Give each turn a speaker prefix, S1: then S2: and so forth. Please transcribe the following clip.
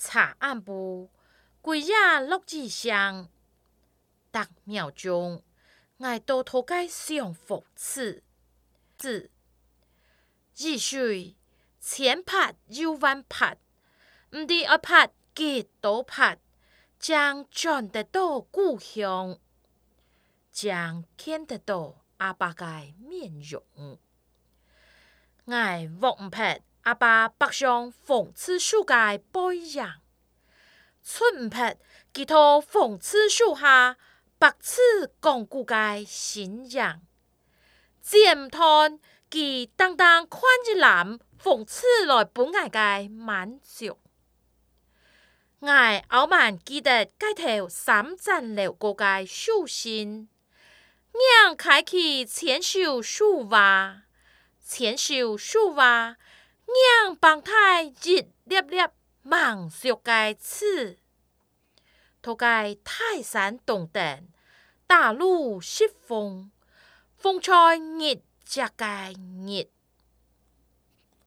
S1: 查案部，规夜落字上，逐秒钟，我都头该上讽刺。易水千拍又万拍，唔知一拍几多拍，将转得到故乡，将见得到阿爸嘅面容。我望拍阿爸北上讽刺树嘅背影，出唔拍佢套諷刺樹下白痴講古嘅信仰，只唔通佢單單看一覽諷刺來本我嘅滿足。我傲慢記得街頭三層樓高嘅樹信，讓開啟牽手樹話，牽手樹話，讓幫太一粒粒忙熟嘅刺，頭嘅泰山東頂，大路西風，風吹日隻嘅日。